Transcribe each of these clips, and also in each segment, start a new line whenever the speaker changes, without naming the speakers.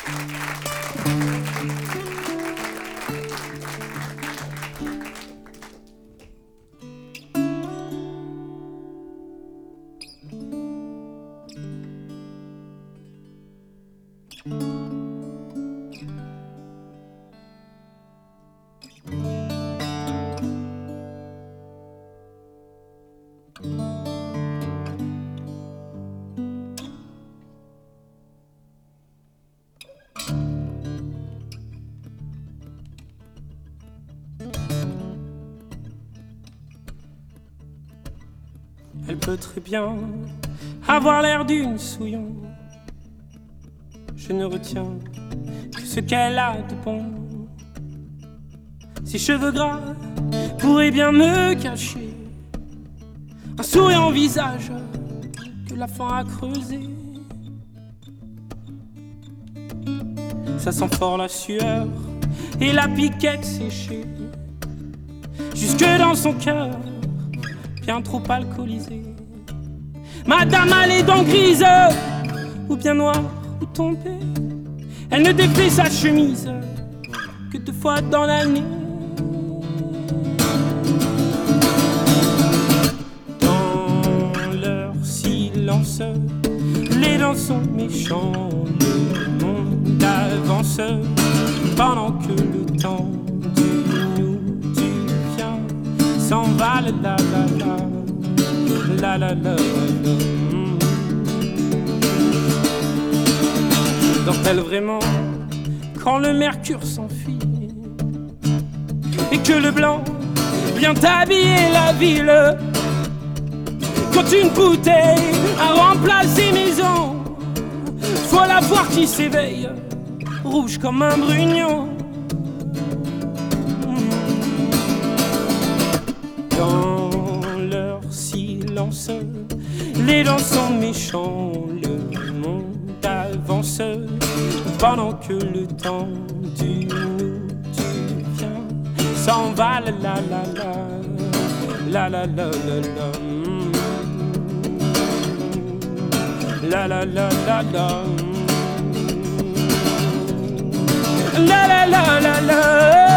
Elle peut très bien avoir l'air d'une souillon. Je ne retiens que ce qu'elle a de bon. Ses cheveux gras pourraient bien me cacher un souriant visage que la faim a creusé. Ça sent fort la sueur et la piquette séchée jusque dans son cœur, bien trop alcoolisé. Madame a les dents grises, ou bien noires, ou tombées. Elle ne défait sa chemise que 2 fois dans l'année. Dans leur silence, les dents sont méchants. Le monde avance pendant que le temps du nous, du viens s'en va. La la la la la la. Dort-elle vraiment quand le mercure s'enfuit et que le blanc vient habiller la ville? Quand une bouteille a remplacé maison, faut la voir qui s'éveille, rouge comme un brugnon. Dans leur silence, les dents sont méchants. Le monde avance pendant que le temps du nous, du viens s'en va. La la la la la la la la la la la la la la la la la.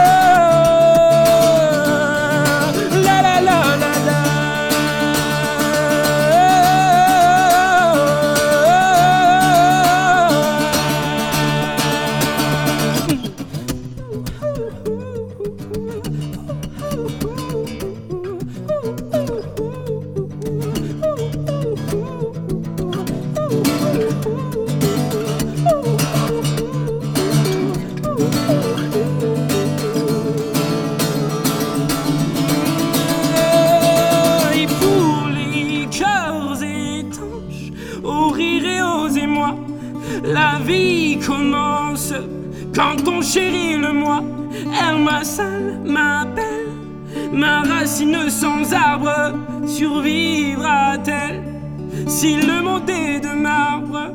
La vie commence quand on chérit le moi. Herma Salle m'appelle, ma racine sans arbre survivra-t-elle si le monde est de marbre?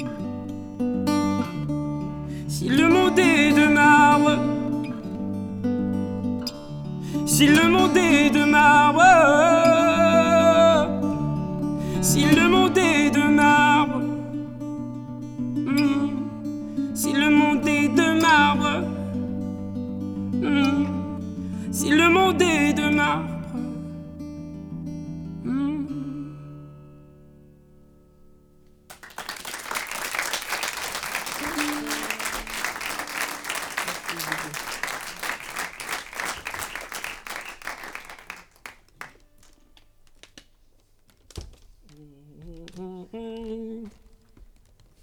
Si le monde est de marbre, si le monde est de marbre, si le monde est de marbre. Si le monde est de marbre, si le monde est de marbre.